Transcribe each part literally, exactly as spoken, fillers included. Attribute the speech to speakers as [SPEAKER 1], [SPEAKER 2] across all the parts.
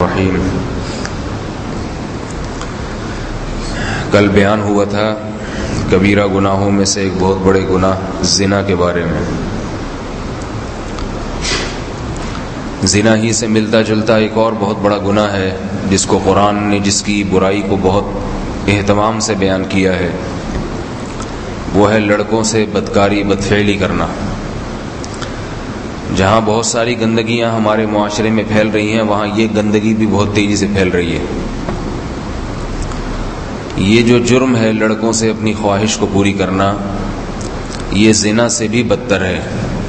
[SPEAKER 1] الرحیم۔ کل بیان ہوا تھا کبیرہ گناہوں میں سے ایک بہت بڑے گناہ زنا کے بارے میں۔ زنا ہی سے ملتا جلتا ایک اور بہت بڑا گناہ ہے جس کو قرآن نے جس کی برائی کو بہت اہتمام سے بیان کیا ہے، وہ ہے لڑکوں سے بدکاری بدفعلی کرنا۔ جہاں بہت ساری گندگیاں ہمارے معاشرے میں پھیل رہی ہیں، وہاں یہ گندگی بھی بہت تیزی سے پھیل رہی ہے۔ یہ جو جرم ہے لڑکوں سے اپنی خواہش کو پوری کرنا، یہ زنا سے بھی بدتر ہے۔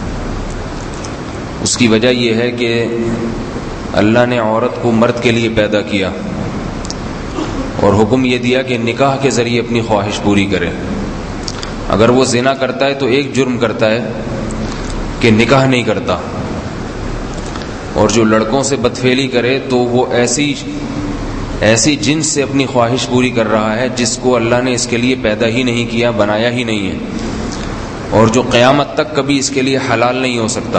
[SPEAKER 1] اس کی وجہ یہ ہے کہ اللہ نے عورت کو مرد کے لیے پیدا کیا اور حکم یہ دیا کہ نکاح کے ذریعے اپنی خواہش پوری کرے۔ اگر وہ زنا کرتا ہے تو ایک جرم کرتا ہے کہ نکاح نہیں کرتا، اور جو لڑکوں سے بدفعلی کرے تو وہ ایسی ایسی جنس سے اپنی خواہش پوری کر رہا ہے جس کو اللہ نے اس کے لیے پیدا ہی نہیں کیا، بنایا ہی نہیں ہے، اور جو قیامت تک کبھی اس کے لیے حلال نہیں ہو سکتا۔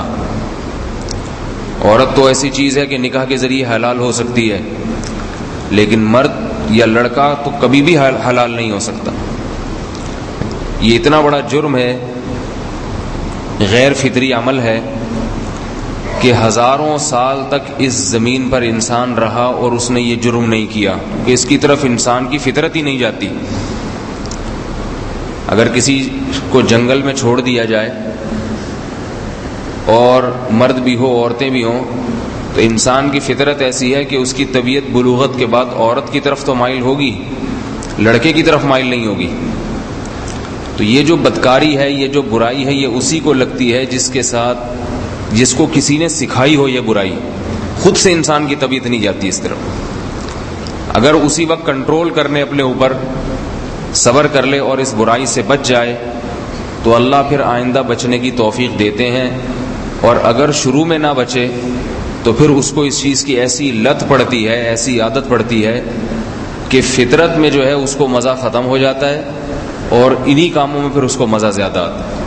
[SPEAKER 1] عورت تو ایسی چیز ہے کہ نکاح کے ذریعے حلال ہو سکتی ہے، لیکن مرد یا لڑکا تو کبھی بھی حلال نہیں ہو سکتا۔ یہ اتنا بڑا جرم ہے، غیر فطری عمل ہے کہ ہزاروں سال تک اس زمین پر انسان رہا اور اس نے یہ جرم نہیں کیا، کہ اس کی طرف انسان کی فطرت ہی نہیں جاتی۔ اگر کسی کو جنگل میں چھوڑ دیا جائے اور مرد بھی ہو عورتیں بھی ہوں، تو انسان کی فطرت ایسی ہے کہ اس کی طبیعت بلوغت کے بعد عورت کی طرف تو مائل ہوگی، لڑکے کی طرف مائل نہیں ہوگی۔ تو یہ جو بدکاری ہے، یہ جو برائی ہے، یہ اسی کو لگتی ہے جس کے ساتھ جس کو کسی نے سکھائی ہو یہ برائی۔ خود سے انسان کی طبیعت نہیں جاتی اس طرف۔ اگر اسی وقت کنٹرول کرنے اپنے اوپر صبر کر لے اور اس برائی سے بچ جائے تو اللہ پھر آئندہ بچنے کی توفیق دیتے ہیں، اور اگر شروع میں نہ بچے تو پھر اس کو اس چیز کی ایسی لت پڑتی ہے، ایسی عادت پڑتی ہے کہ فطرت میں جو ہے اس کو مزہ ختم ہو جاتا ہے، اور انہی کاموں میں پھر اس کو مزہ زیادہ آتا ہے۔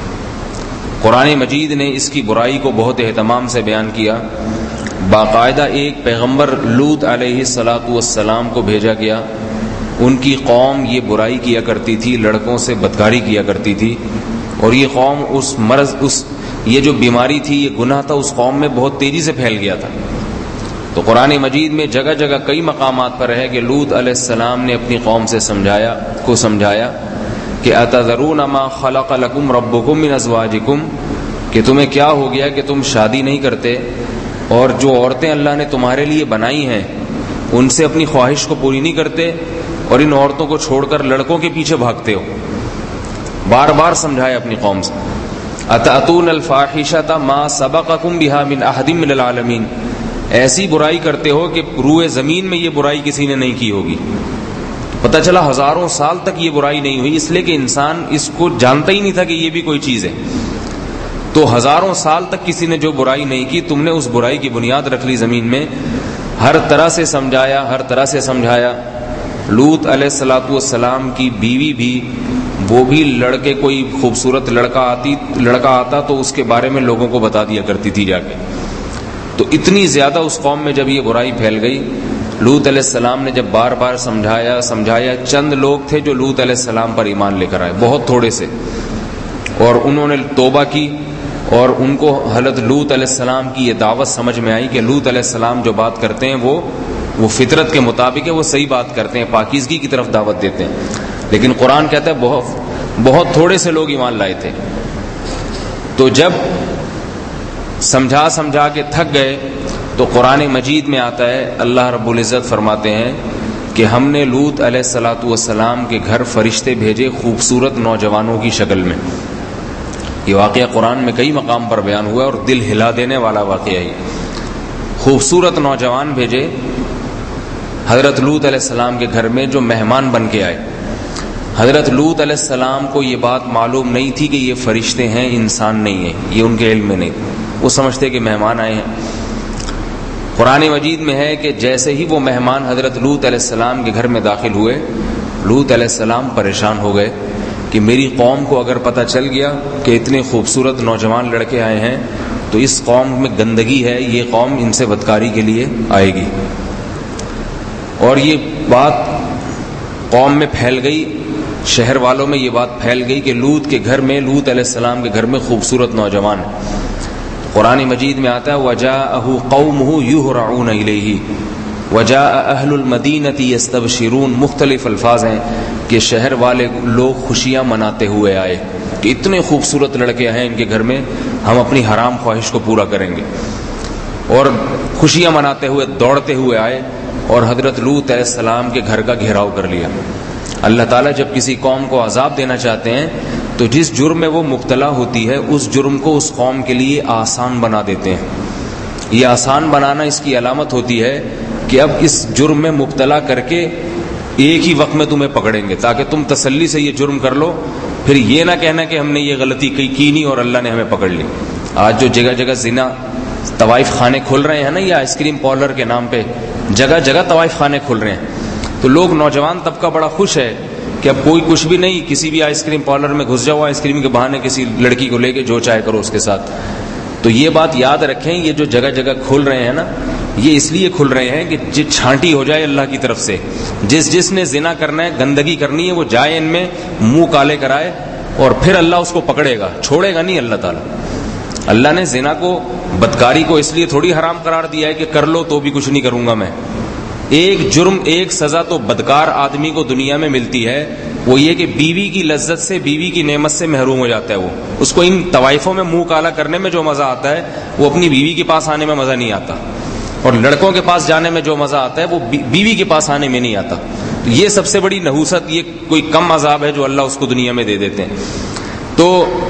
[SPEAKER 1] قرآن مجید نے اس کی برائی کو بہت اہتمام سے بیان کیا۔ باقاعدہ ایک پیغمبر لوط علیہ الصلاۃ والسلام کو بھیجا گیا۔ ان کی قوم یہ برائی کیا کرتی تھی، لڑکوں سے بدکاری کیا کرتی تھی، اور یہ قوم اس مرض اس یہ جو بیماری تھی، یہ گناہ تھا، اس قوم میں بہت تیزی سے پھیل گیا تھا۔ تو قرآن مجید میں جگہ جگہ کئی مقامات پر ہے کہ لوط علیہ السلام نے اپنی قوم سے سمجھایا کو سمجھایا کہ اتذرون ما خلق لکم ربکم من ازواجکم، کہ تمہیں کیا ہو گیا کہ تم شادی نہیں کرتے، اور جو عورتیں اللہ نے تمہارے لیے بنائی ہیں ان سے اپنی خواہش کو پوری نہیں کرتے، اور ان عورتوں کو چھوڑ کر لڑکوں کے پیچھے بھاگتے ہو۔ بار بار سمجھایا اپنی قوم سے، اتأتون الفاحشۃ ما سبقکم بها من احد من العالمین، ایسی برائی کرتے ہو کہ روئے زمین میں یہ برائی کسی نے نہیں کی ہوگی۔ پتہ چلا ہزاروں سال تک یہ برائی نہیں ہوئی، اس لیے کہ انسان اس کو جانتا ہی نہیں تھا کہ یہ بھی کوئی چیز ہے۔ تو ہزاروں سال تک کسی نے جو برائی نہیں کی، تم نے اس برائی کی بنیاد رکھ لی زمین میں۔ ہر طرح سے سمجھایا، ہر طرح سے سمجھایا۔ لوط علیہ الصلاۃ والسلام کی بیوی بھی، وہ بھی لڑکے کوئی خوبصورت لڑکا آتی لڑکا آتا تو اس کے بارے میں لوگوں کو بتا دیا کرتی تھی جا کے۔ تو اتنی زیادہ اس قوم میں جب یہ برائی پھیل گئی، لوط علیہ السلام نے جب بار بار سمجھایا سمجھایا چند لوگ تھے جو لوط علیہ السلام پر ایمان لے کر آئے، بہت تھوڑے سے، اور انہوں نے توبہ کی، اور ان کو حضرت لوط علیہ السلام کی یہ دعوت سمجھ میں آئی کہ لوط علیہ السلام جو بات کرتے ہیں وہ وہ فطرت کے مطابق ہے، وہ صحیح بات کرتے ہیں، پاکیزگی کی طرف دعوت دیتے ہیں۔ لیکن قرآن کہتا ہے بہت بہت تھوڑے سے لوگ ایمان لائے تھے۔ تو جب سمجھا سمجھا کے تھک گئے تو قرآن مجید میں آتا ہے، اللہ رب العزت فرماتے ہیں کہ ہم نے لوط علیہ الصلاۃ والسلام کے گھر فرشتے بھیجے خوبصورت نوجوانوں کی شکل میں۔ یہ واقعہ قرآن میں کئی مقام پر بیان ہوا ہے اور دل ہلا دینے والا واقعہ ہے۔ خوبصورت نوجوان بھیجے حضرت لوط علیہ السلام کے گھر میں، جو مہمان بن کے آئے۔ حضرت لوط علیہ السلام کو یہ بات معلوم نہیں تھی کہ یہ فرشتے ہیں، انسان نہیں ہیں، یہ ان کے علم میں نہیں، وہ سمجھتے کہ مہمان آئے ہیں۔ قرآن مجید میں ہے کہ جیسے ہی وہ مہمان حضرت لوط علیہ السلام کے گھر میں داخل ہوئے، لوط علیہ السلام پریشان ہو گئے کہ میری قوم کو اگر پتہ چل گیا کہ اتنے خوبصورت نوجوان لڑکے آئے ہیں تو اس قوم میں گندگی ہے، یہ قوم ان سے بدکاری کے لیے آئے گی۔ اور یہ بات قوم میں پھیل گئی، شہر والوں میں یہ بات پھیل گئی کہ لوط کے گھر میں، لوط علیہ السلام کے گھر میں خوبصورت نوجوان ہے۔ قرآن مجید میں آتا ہے وَجَاءَهُ قَوْمُهُ يُهْرَعُونَ إِلَيْهِ وَجَاءَ أَهْلُ الْمَدِينَةِ يَسْتَبْشِرُونَ، مختلف الفاظ ہیں کہ شہر والے لوگ خوشیاں مناتے ہوئے آئے کہ اتنے خوبصورت لڑکے ہیں ان کے گھر میں، ہم اپنی حرام خواہش کو پورا کریں گے، اور خوشیاں مناتے ہوئے دوڑتے ہوئے آئے اور حضرت لوط علیہ السلام کے گھر کا گھیراؤ کر لیا۔ اللہ تعالیٰ جب کسی قوم کو عذاب دینا چاہتے ہیں تو جس جرم میں وہ مبتلا ہوتی ہے اس جرم کو اس قوم کے لیے آسان بنا دیتے ہیں۔ یہ آسان بنانا اس کی علامت ہوتی ہے کہ اب اس جرم میں مبتلا کر کے ایک ہی وقت میں تمہیں پکڑیں گے تاکہ تم تسلی سے یہ جرم کر لو، پھر یہ نہ کہنا کہ ہم نے یہ غلطی کی کی نہیں اور اللہ نے ہمیں پکڑ لی۔ آج جو جگہ جگہ زنا طوائف خانے کھل رہے ہیں نا، یا آئس کریم پارلر کے نام پہ جگہ جگہ طوائف خانے کھل رہے ہیں، تو لوگ نوجوان طبقہ بڑا خوش ہے کہ اب کوئی کچھ بھی نہیں، کسی بھی آئس کریم پارلر میں گھس جاؤ، آئس کریم کے بہانے کسی لڑکی کو لے کے جو چاہے کرو اس کے ساتھ۔ تو یہ بات یاد رکھیں، یہ جو جگہ جگہ کھل رہے ہیں نا، یہ اس لیے کھل رہے ہیں کہ جس چھانٹی ہو جائے اللہ کی طرف سے، جس جس نے زنا کرنا ہے، گندگی کرنی ہے، وہ جائے ان میں منہ کالے کرائے اور پھر اللہ اس کو پکڑے گا، چھوڑے گا نہیں اللہ تعالیٰ۔ اللہ نے زنا کو، بدکاری کو اس لیے تھوڑی حرام قرار دیا ہے کہ کر لو تو بھی کچھ نہیں کروں گا میں۔ ایک جرم، ایک سزا تو بدکار آدمی کو دنیا میں ملتی ہے، وہ یہ کہ بیوی کی لذت سے، بیوی کی نعمت سے محروم ہو جاتا ہے۔ وہ اس کو ان طوائفوں میں منہ کالا کرنے میں جو مزہ آتا ہے وہ اپنی بیوی کے پاس آنے میں مزہ نہیں آتا، اور لڑکوں کے پاس جانے میں جو مزہ آتا ہے وہ بیوی کے پاس آنے میں نہیں آتا۔ یہ سب سے بڑی نحوست، یہ کوئی کم عذاب ہے جو اللہ اس کو دنیا میں دے دیتے ہیں۔ تو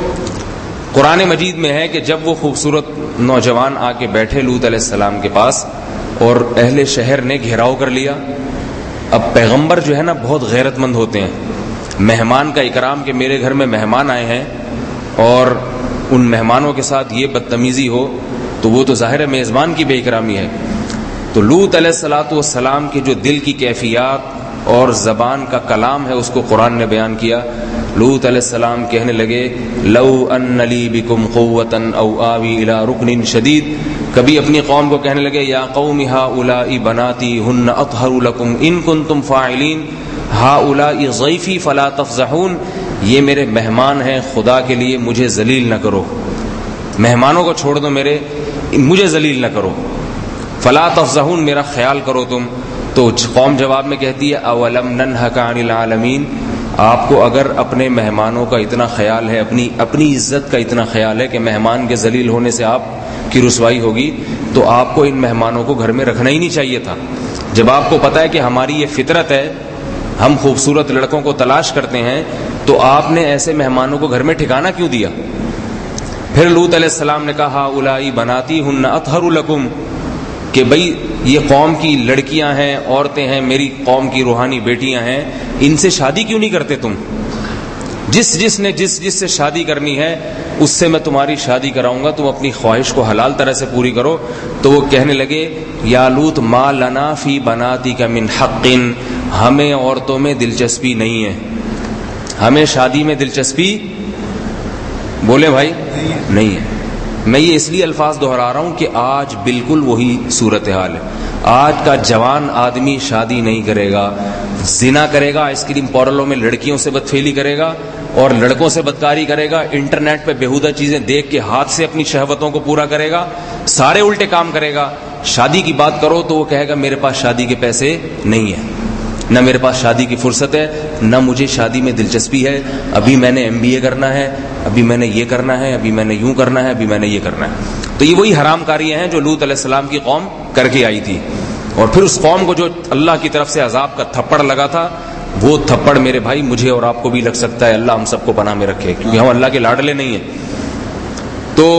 [SPEAKER 1] قرآن مجید میں ہے کہ جب وہ خوبصورت نوجوان آ کے بیٹھے لوط علیہ السلام کے پاس اور اہل شہر نے گھیراؤ کر لیا۔ اب پیغمبر جو ہے نا بہت غیرت مند ہوتے ہیں، مہمان کا اکرام کہ میرے گھر میں مہمان آئے ہیں اور ان مہمانوں کے ساتھ یہ بدتمیزی ہو تو وہ تو ظاہر میزبان کی بے اکرامی ہے۔ تو لوط علیہ الصلوۃ والسلام کی جو دل کی کیفیات اور زبان کا کلام ہے اس کو قرآن نے بیان کیا۔ لوط علیہ السلام کہنے لگے لو ان لی بکم قوۃ او آوی الی رکن شدید، کبھی اپنی قوم کو کہنے لگے یا قوم ہؤلاء بناتی ہن اطہر لکم ان کنتم فاعلین ہؤلاء ضیفی فلا تفضحون، یہ میرے مہمان ہیں، خدا کے لیے مجھے ذلیل نہ کرو، مہمانوں کو چھوڑ دو، میرے مجھے ذلیل نہ کرو، فلا تفضحون، میرا خیال کرو تم۔ تو قوم جواب میں کہتی ہے اولم ننہک عن العالمین، آپ کو اگر اپنے مہمانوں کا اتنا خیال ہے، اپنی اپنی عزت کا اتنا خیال ہے کہ مہمان کے ذلیل ہونے سے آپ کی رسوائی ہوگی، تو آپ کو ان مہمانوں کو گھر میں رکھنا ہی نہیں چاہیے تھا۔ جب آپ کو پتا ہے کہ ہماری یہ فطرت ہے، ہم خوبصورت لڑکوں کو تلاش کرتے ہیں، تو آپ نے ایسے مہمانوں کو گھر میں ٹھکانہ کیوں دیا؟ پھر لوط علیہ السلام نے کہا اولئک بناتی ہن اطہر لکم، کہ بھئی یہ قوم کی لڑکیاں ہیں، عورتیں ہیں، میری قوم کی روحانی بیٹیاں ہیں، ان سے شادی کیوں نہیں کرتے تم؟ جس جس نے جس جس سے شادی کرنی ہے اس سے میں تمہاری شادی کراؤں گا، تم اپنی خواہش کو حلال طرح سے پوری کرو۔ تو وہ کہنے لگے یا لوط ما لنا فی بناتک من حق، ہمیں عورتوں میں دلچسپی نہیں ہے، ہمیں شادی میں دلچسپی، بولے بھائی، نہیں ہے۔ میں یہ اس لیے الفاظ دہرا رہا ہوں کہ آج بالکل وہی صورتحال ہے۔ آج کا جوان آدمی شادی نہیں کرے گا، زنا کرے گا، آئس کریم پارلروں میں لڑکیوں سے بدفعلی کرے گا اور لڑکوں سے بدکاری کرے گا، انٹرنیٹ پہ بیہودہ چیزیں دیکھ کے ہاتھ سے اپنی شہوتوں کو پورا کرے گا، سارے الٹے کام کرے گا۔ شادی کی بات کرو تو وہ کہے گا میرے پاس شادی کے پیسے نہیں ہیں، نہ میرے پاس شادی کی فرصت ہے، نہ مجھے شادی میں دلچسپی ہے، ابھی میں نے ایم بی اے کرنا ہے، ابھی میں نے یہ کرنا ہے، ابھی میں نے یوں کرنا ہے، ابھی میں نے یہ کرنا ہے۔ تو یہ وہی حرام کاریاں ہیں جو لوط علیہ السلام کی قوم کر کے آئی تھی، اور پھر اس قوم کو جو اللہ کی طرف سے عذاب کا تھپڑ لگا تھا، وہ تھپڑ میرے بھائی مجھے اور آپ کو بھی لگ سکتا ہے، اللہ ہم سب کو پناہ میں رکھے، کیونکہ ہم اللہ کے لاڈلے نہیں ہیں۔ تو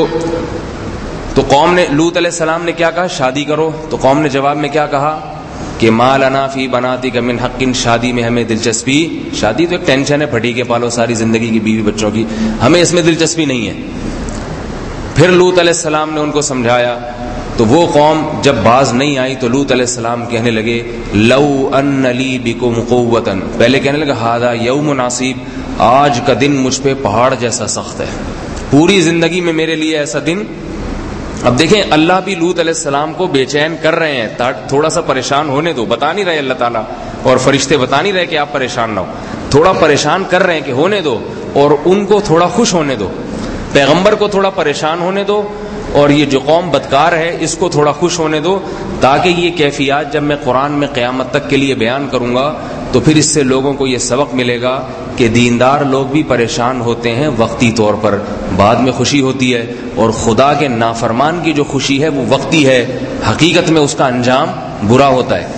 [SPEAKER 1] تو قوم نے، لوط علیہ السلام نے کیا کہا؟ شادی کرو۔ تو قوم نے جواب میں کیا کہا کہ ما لنا فی بناتک من حق، شادی میں ہمیں دلچسپی، شادی تو ایک ٹینشن ہے، پھٹی کے پالو ساری زندگی کی بیوی بچوں کی، ہمیں اس میں دلچسپی نہیں ہے۔ پھر لوط علیہ السلام نے ان کو سمجھایا، تو وہ قوم جب باز نہیں آئی تو لوط علیہ السلام کہنے لگے لو ان لی بکم قوۃ، پہلے کہنے لگا ھذا یوم عصیب، آج کا دن مجھ پہ پہاڑ جیسا سخت ہے، پوری زندگی میں میرے لیے ایسا دن اب دیکھیں اللہ بھی لوط علیہ السلام کو بے چین کر رہے ہیں، تھوڑا سا پریشان ہونے دو، بتا نہیں رہے اللہ تعالیٰ اور فرشتے بتا نہیں رہے کہ آپ پریشان نہ ہو، تھوڑا پریشان کر رہے ہیں کہ ہونے دو، اور ان کو تھوڑا خوش ہونے دو، پیغمبر کو تھوڑا پریشان ہونے دو، اور یہ جو قوم بدکار ہے اس کو تھوڑا خوش ہونے دو، تاکہ یہ کیفیات جب میں قرآن میں قیامت تک کے لیے بیان کروں گا تو پھر اس سے لوگوں کو یہ سبق ملے گا کہ دیندار لوگ بھی پریشان ہوتے ہیں وقتی طور پر، بعد میں خوشی ہوتی ہے، اور خدا کے نافرمان کی جو خوشی ہے وہ وقتی ہے، حقیقت میں اس کا انجام برا ہوتا ہے۔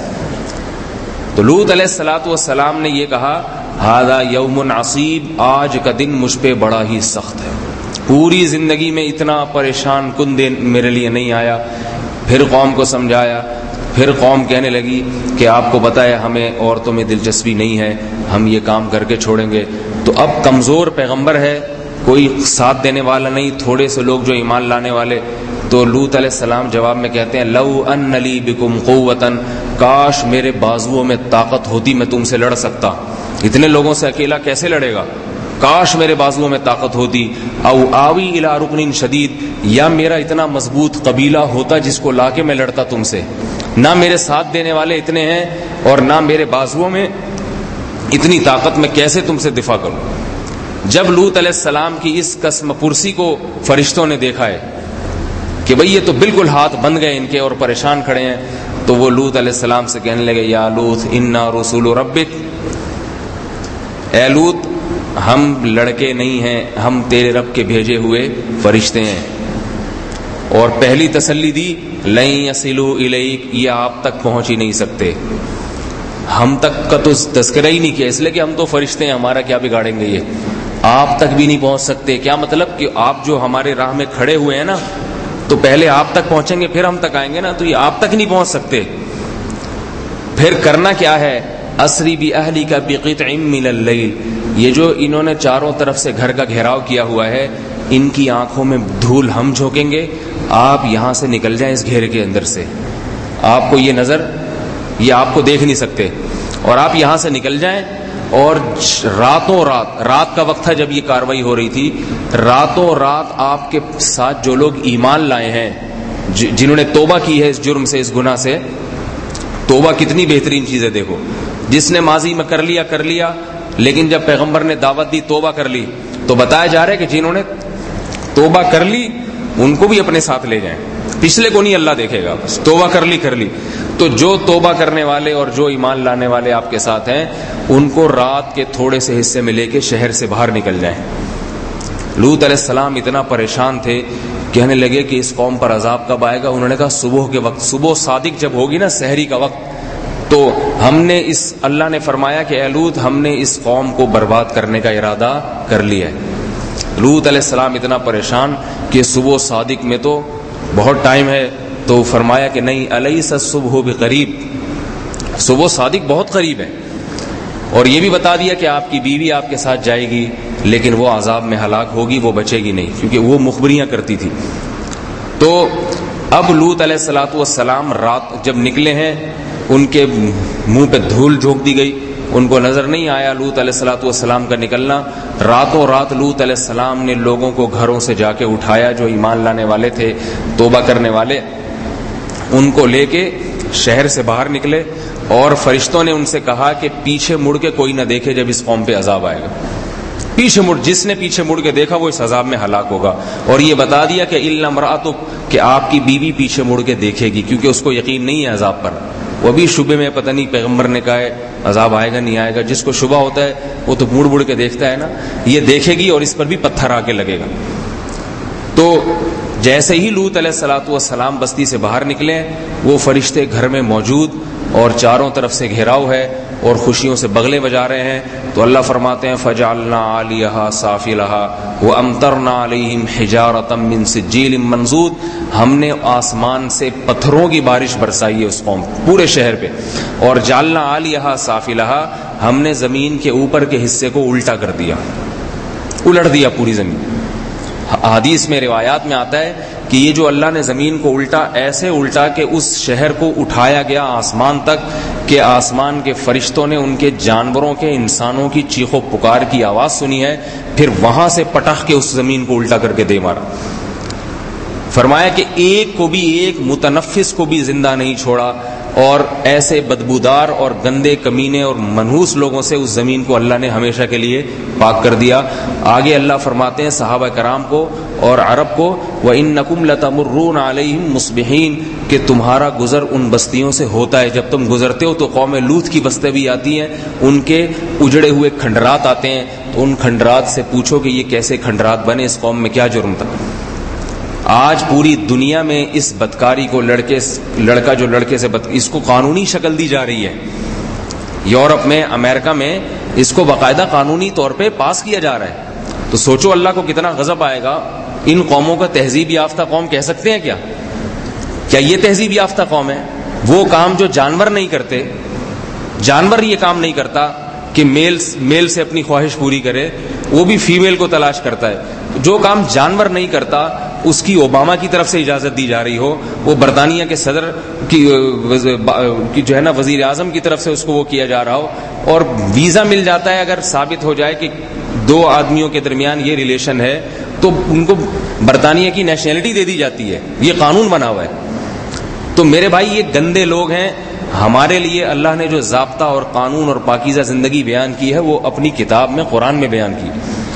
[SPEAKER 1] تو لوط علیہ الصلوۃ والسلام نے یہ کہا ھذا یوم عصیب، آج کا دن مجھ پہ بڑا ہی سخت ہے، پوری زندگی میں اتنا پریشان کن دن میرے لیے نہیں آیا۔ پھر قوم کو سمجھایا، پھر قوم کہنے لگی کہ آپ کو پتہ ہے ہمیں عورتوں میں دلچسپی نہیں ہے، ہم یہ کام کر کے چھوڑیں گے۔ تو اب کمزور پیغمبر ہے، کوئی ساتھ دینے والا نہیں، تھوڑے سے لوگ جو ایمان لانے والے۔ تو لوط علیہ السلام جواب میں کہتے ہیں لو ان لی بکم قوۃ، کاش میرے بازوؤں میں طاقت ہوتی میں تم سے لڑ سکتا، اتنے لوگوں سے اکیلا کیسے لڑے گا، کاش میرے بازوؤں میں طاقت ہوتی، او آوی الی رکن شدید، یا میرا اتنا مضبوط قبیلہ ہوتا جس کو لا کے میں لڑتا تم سے، نہ میرے ساتھ دینے والے اتنے ہیں اور نہ میرے بازوؤں میں اتنی طاقت، میں کیسے تم سے دفاع کروں۔ جب لوط علیہ السلام کی اس قسم پرسی کو فرشتوں نے دیکھا ہے کہ بھئی یہ تو بالکل ہاتھ بند گئے ان کے اور پریشان کھڑے ہیں، تو وہ لوط علیہ السلام سے کہنے لگے یا لوط انا رسول ربک، اے لوط ہم لڑکے نہیں ہیں، ہم تیرے رب کے بھیجے ہوئے فرشتے ہیں۔ اور پہلی تسلی دی لن یصلوا الیک، یہ آپ تک پہنچ ہی نہیں سکتے، ہم تک کا تو تذکرہ ہی نہیں کیا، اس لیے کہ ہم تو فرشتے ہیں، ہمارا کیا بگاڑیں گے، یہ آپ تک بھی نہیں پہنچ سکتے۔ کیا مطلب کہ آپ جو ہمارے راہ میں کھڑے ہوئے ہیں نا، تو پہلے آپ تک پہنچیں گے پھر ہم تک آئیں گے نا، تو یہ آپ تک نہیں پہنچ سکتے۔ پھر کرنا کیا ہے، اسری باہلک بقطع من اللیل، یہ جو انہوں نے چاروں طرف سے گھر کا گھیراؤ کیا ہوا ہے، ان کی آنکھوں میں دھول ہم جھونکیں گے، آپ یہاں سے نکل جائیں اس گھیرے کے اندر سے، آپ کو یہ نظر یہ آپ کو دیکھ نہیں سکتے، اور آپ یہاں سے نکل جائیں، اور راتوں رات رات کا وقت تھا جب یہ کاروائی ہو رہی تھی، راتوں رات آپ کے ساتھ جو لوگ ایمان لائے ہیں، جنہوں نے توبہ کی ہے اس جرم سے، اس گناہ سے، توبہ کتنی بہترین چیز ہے دیکھو، جس نے ماضی میں کر لیا کر لیا، لیکن جب پیغمبر نے دعوت دی توبہ کر لی، تو بتایا جا رہا ہے کہ جنہوں نے توبہ کر لی ان کو بھی اپنے ساتھ لے جائیں، پچھلے کو نہیں اللہ دیکھے گا، بس توبہ کر لی کر لی۔ تو جو توبہ کرنے والے اور جو ایمان لانے والے آپ کے ساتھ ہیں، ان کو رات کے تھوڑے سے حصے میں لے کے شہر سے باہر نکل جائیں۔ لوط علیہ السلام اتنا پریشان تھے، کہنے لگے کہ اس قوم پر عذاب کب آئے گا، انہوں نے کہا صبح کے وقت، صبح صادق جب ہوگی نا، سحری کا وقت، تو ہم نے اس اللہ نے فرمایا کہ اے لوط ہم نے اس قوم کو برباد کرنے کا ارادہ کر لیا ہے۔ لوط علیہ السلام اتنا پریشان کہ صبح صادق میں تو بہت ٹائم ہے، تو فرمایا کہ نہیں، الیس الصبح بقریب، صبح صادق بہت قریب ہے، اور یہ بھی بتا دیا کہ آپ کی بیوی آپ کے ساتھ جائے گی، لیکن وہ عذاب میں ہلاک ہوگی، وہ بچے گی نہیں، کیونکہ وہ مخبریاں کرتی تھی۔ تو اب لوط علیہ الصلوۃ والسلام رات جب نکلے ہیں، ان کے منہ پہ دھول جھونک دی گئی، ان کو نظر نہیں آیا لوط علیہ الصلوۃ والسلام کا نکلنا۔ راتوں رات لوط علیہ السلام نے لوگوں کو گھروں سے جا کے اٹھایا، جو ایمان لانے والے تھے، توبہ کرنے والے، ان کو لے کے شہر سے باہر نکلے، اور فرشتوں نے ان سے کہا کہ پیچھے مڑ کے کوئی نہ دیکھے جب اس قوم پہ عذاب آئے گا، پیچھے مڑ جس نے پیچھے مڑ کے دیکھا وہ اس عذاب میں ہلاک ہوگا، اور یہ بتا دیا کہ الا امرأتک، کہ آپ کی بیوی پیچھے مڑ کے دیکھے گی، کیونکہ اس کو یقین نہیں ہے عذاب پر، وہ بھی شبے میں، پتہ نہیں پیغمبر نے کہا ہے عذاب آئے گا نہیں آئے گا، جس کو شبہ ہوتا ہے وہ تو مڑ مڑ کے دیکھتا ہے نا، یہ دیکھے گی اور اس پر بھی پتھر آ کے لگے گا۔ تو جیسے ہی لوط علیہ الصلوۃ والسلام بستی سے باہر نکلے، وہ فرشتے گھر میں موجود اور چاروں طرف سے گھیراؤ ہے اور خوشیوں سے بغلے بجا رہے ہیں۔ تو اللہ فرماتے ہیں فجعلنا عالیہا سافلہا وامطرنا علیہم حجارۃ من سجیل منضود، ہم نے آسمان سے پتھروں کی بارش برسائی ہے اس قوم پورے شہر پہ، اور جعلنا عالیہا سافلہا، ہم نے زمین کے اوپر کے حصے کو الٹا کر دیا، الٹ دیا پوری زمین۔ حدیث میں روایات میں آتا ہے کہ یہ جو اللہ نے زمین کو الٹا، ایسے الٹا کہ اس شہر کو اٹھایا گیا آسمان تک، کہ آسمان کے فرشتوں نے ان کے جانوروں کے، انسانوں کی چیخ و پکار کی آواز سنی ہے، پھر وہاں سے پٹخ کے اس زمین کو الٹا کر کے دے مارا۔ فرمایا کہ ایک کو بھی، ایک متنفس کو بھی زندہ نہیں چھوڑا، اور ایسے بدبودار اور گندے کمینے اور منحوس لوگوں سے اس زمین کو اللہ نے ہمیشہ کے لیے پاک کر دیا۔ آگے اللہ فرماتے ہیں صحابہ کرام کو اور عرب کو، وَإِنَّكُمْ لَتَمُرُّونَ عَلَيْهِمْ مُصْبِحِينَ، کہ تمہارا گزر ان بستیوں سے ہوتا ہے، جب تم گزرتے ہو تو قوم لوط کی بستیں بھی آتی ہیں، ان کے اجڑے ہوئے کھنڈرات آتے ہیں، تو ان کھنڈرات سے پوچھو کہ یہ کیسے کھنڈرات بنے، اس قوم میں کیا جرم تھا۔ آج پوری دنیا میں اس بدکاری کو، لڑکے لڑکا جو لڑکے سے بد، اس کو قانونی شکل دی جا رہی ہے۔ یورپ میں، امریکہ میں اس کو باقاعدہ قانونی طور پہ پاس کیا جا رہا ہے۔ تو سوچو اللہ کو کتنا غضب آئے گا۔ ان قوموں کا تہذیب یافتہ قوم کہہ سکتے ہیں کیا؟ کیا یہ تہذیب یافتہ قوم ہے؟ وہ کام جو جانور نہیں کرتے، جانور یہ کام نہیں کرتا کہ میل میل سے اپنی خواہش پوری کرے، وہ بھی فیمیل کو تلاش کرتا ہے۔ جو کام جانور نہیں کرتا اس کی اوباما کی طرف سے اجازت دی جا رہی ہو، وہ برطانیہ کے صدر کی جو ہے نا وزیر اعظم کی طرف سے اس کو وہ کیا جا رہا ہو، اور ویزا مل جاتا ہے اگر ثابت ہو جائے کہ دو آدمیوں کے درمیان یہ ریلیشن ہے، تو ان کو برطانیہ کی نیشنلٹی دے دی جاتی ہے۔ یہ قانون بنا ہوا ہے۔ تو میرے بھائی یہ گندے لوگ ہیں۔ ہمارے لیے اللہ نے جو ضابطہ اور قانون اور پاکیزہ زندگی بیان کی ہے وہ اپنی کتاب میں، قرآن میں بیان کی۔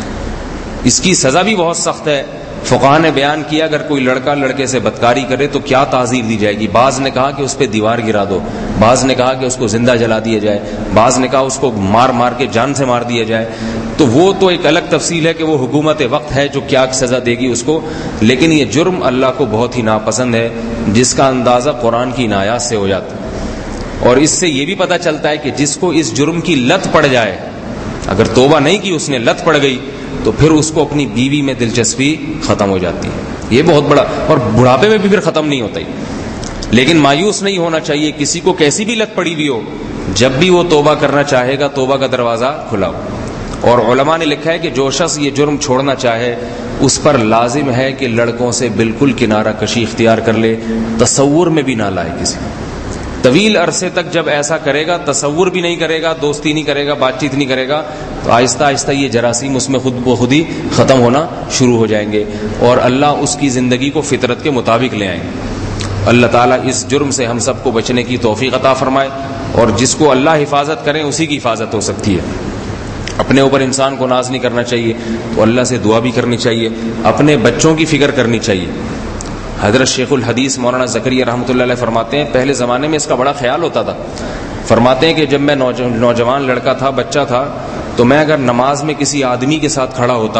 [SPEAKER 1] اس کی سزا بھی بہت سخت ہے۔ فقہاء نے بیان کیا اگر کوئی لڑکا لڑکے سے بدکاری کرے تو کیا تعزیر دی جائے گی۔ بعض نے کہا کہ اس پہ دیوار گرا دو، بعض نے کہا کہ اس کو زندہ جلا دیا جائے، بعض نے کہا اس کو مار مار کے جان سے مار دیا جائے۔ تو وہ تو ایک الگ تفصیل ہے کہ وہ حکومت وقت ہے جو کیا سزا دے گی اس کو، لیکن یہ جرم اللہ کو بہت ہی ناپسند ہے، جس کا اندازہ قرآن کی آیات سے ہو جاتا ہے۔ اور اس سے یہ بھی پتہ چلتا ہے کہ جس کو اس جرم کی لت پڑ جائے، اگر توبہ نہیں کی، اس نے لت پڑ گئی، تو پھر اس کو اپنی بیوی میں دلچسپی ختم ہو جاتی ہے۔ یہ بہت بڑا، اور بڑھاپے میں بھی پھر ختم نہیں ہوتا ہی۔ لیکن مایوس نہیں ہونا چاہیے، کسی کو کیسی بھی لت پڑی ہوئی ہو، جب بھی وہ توبہ کرنا چاہے گا توبہ کا دروازہ کھلا ہو۔ اور علماء نے لکھا ہے کہ جو شخص یہ جرم چھوڑنا چاہے اس پر لازم ہے کہ لڑکوں سے بالکل کنارہ کشی اختیار کر لے، تصور میں بھی نہ لائے کسی طویل عرصے تک۔ جب ایسا کرے گا، تصور بھی نہیں کرے گا، دوستی نہیں کرے گا، بات چیت نہیں کرے گا، تو آہستہ آہستہ یہ جراثیم اس میں خود بخود ہی ختم ہونا شروع ہو جائیں گے، اور اللہ اس کی زندگی کو فطرت کے مطابق لے آئیں گے۔ اللہ تعالیٰ اس جرم سے ہم سب کو بچنے کی توفیق عطا فرمائے، اور جس کو اللہ حفاظت کرے اسی کی حفاظت ہو سکتی ہے۔ اپنے اوپر انسان کو ناز نہیں کرنا چاہیے، تو اللہ سے دعا بھی کرنی چاہیے، اپنے بچوں کی فکر کرنی چاہیے۔ حضرت شیخ الحدیث مولانا زکریا رحمۃ اللہ علیہ فرماتے ہیں پہلے زمانے میں اس کا بڑا خیال ہوتا تھا۔ فرماتے ہیں کہ جب میں نوجوان لڑکا تھا، بچہ تھا، تو میں اگر نماز میں کسی آدمی کے ساتھ کھڑا ہوتا،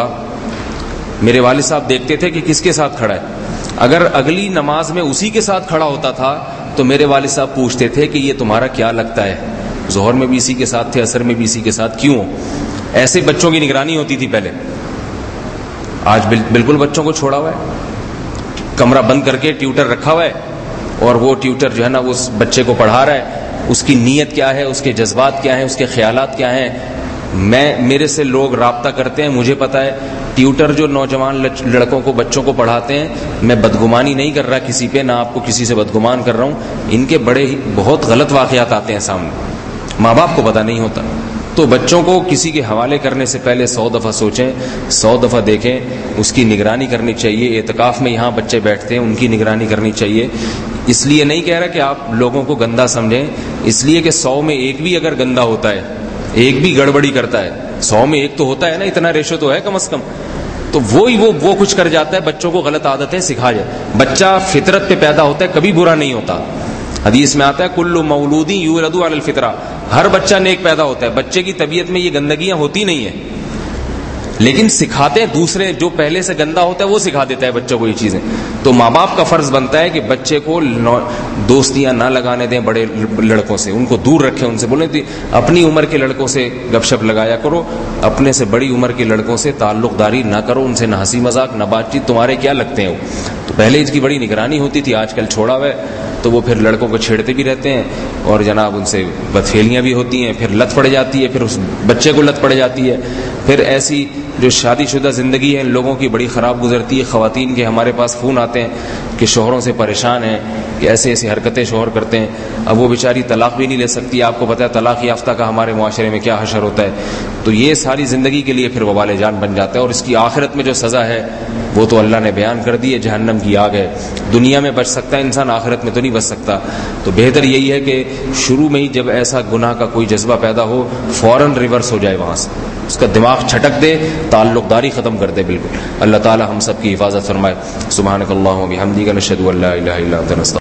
[SPEAKER 1] میرے والد صاحب دیکھتے تھے کہ کس کے ساتھ کھڑا ہے، اگر اگلی نماز میں اسی کے ساتھ کھڑا ہوتا تھا تو میرے والد صاحب پوچھتے تھے کہ یہ تمہارا کیا لگتا ہے، ظہر میں بھی اسی کے ساتھ تھے، عصر میں بھی اسی کے ساتھ، کیوں؟ ایسے بچوں کی نگرانی ہوتی تھی پہلے۔ آج بالکل بچوں کو چھوڑا ہوا ہے، کمرہ بند کر کے ٹیوٹر رکھا ہوا ہے، اور وہ ٹیوٹر جو ہے نا اس بچے کو پڑھا رہا ہے، اس کی نیت کیا ہے، اس کے جذبات کیا ہیں، اس کے خیالات کیا ہیں۔ میں میرے سے لوگ رابطہ کرتے ہیں، مجھے پتا ہے ٹیوٹر جو نوجوان لڑکوں کو، بچوں کو پڑھاتے ہیں، میں بدگمانی نہیں کر رہا کسی پہ، نہ آپ کو کسی سے بدگمان کر رہا ہوں، ان کے بڑے ہی بہت غلط واقعات آتے ہیں سامنے، ماں باپ کو پتہ نہیں ہوتا۔ تو بچوں کو کسی کے حوالے کرنے سے پہلے سو دفعہ سوچیں، سو دفعہ دیکھیں، اس کی نگرانی کرنی چاہیے۔ اعتکاف میں یہاں بچے بیٹھتے ہیں، ان کی نگرانی کرنی چاہیے۔ اس لیے نہیں کہہ رہا کہ آپ لوگوں کو گندا سمجھیں، اس لیے کہ سو میں ایک بھی اگر گندا ہوتا ہے، ایک بھی گڑبڑی کرتا ہے، سو میں ایک تو ہوتا ہے نا، اتنا ریشو تو ہے کم از کم، تو وہی وہ وہ کچھ کر جاتا ہے، بچوں کو غلط عادتیں سکھا جائے۔ بچہ فطرت پہ پیدا ہوتا ہے، کبھی برا نہیں ہوتا۔ حدیث میں آتا ہے کل مولود یولد علی الفطرہ، ہر بچہ نیک پیدا ہوتا ہے، بچے کی طبیعت میں یہ گندگیاں ہوتی نہیں ہیں، لیکن سکھاتے دوسرے، جو پہلے سے گندا ہوتا ہے وہ سکھا دیتا ہے بچوں کو یہ چیزیں۔ تو ماں باپ کا فرض بنتا ہے کہ بچے کو دوستیاں نہ لگانے دیں بڑے لڑکوں سے، ان کو دور رکھیں، ان سے بولیں اپنی عمر کے لڑکوں سے گپ شپ لگایا کرو، اپنے سے بڑی عمر کے لڑکوں سے تعلق داری نہ کرو، ان سے نہ ہنسی مذاق نہ بات چیت، تمہارے کیا لگتے ہیں وہ۔ تو پہلے اس کی بڑی نگرانی ہوتی تھی، آج کل چھوڑا ہوا ہے، تو وہ پھر لڑکوں کو چھیڑتے بھی رہتے ہیں، اور جناب ان سے بدفعلیاں بھی ہوتی ہیں، پھر لت پڑ جاتی ہے، پھر اس بچے کو لت پڑ جاتی ہے۔ پھر ایسی جو شادی شدہ زندگی ہے ان لوگوں کی بڑی خراب گزرتی ہے. خواتین کے ہمارے پاس فون آتے ہیں کہ شوہروں سے پریشان ہیں کہ ایسے ایسی حرکتیں شوہر کرتے ہیں. اب وہ بیچاری طلاق بھی نہیں لے سکتی. آپ کو پتہ ہے طلاق یافتہ کا ہمارے معاشرے میں کیا حشر ہوتا ہے. تو یہ ساری زندگی کے لیے پھر وبال جان بن جاتا ہے. اور اس کی آخرت میں جو سزا ہے وہ تو اللہ نے بیان کر دی ہے, جہنم کی آگ ہے. دنیا میں بچ سکتا ہے انسان, آخرت میں تو نہیں بچ سکتا. تو بہتر یہی ہے کہ شروع میں ہی جب ایسا گناہ کا کوئی جذبہ پیدا ہو فوراً ریورس ہو جائے, وہاں سے اس کا دماغ چھٹک دے, تعلق داری ختم کر دے بالکل. اللہ تعالی ہم سب کی حفاظت فرمائے. سبحانک اللہم و بحمدک نشہد ان لا الہ الا انت.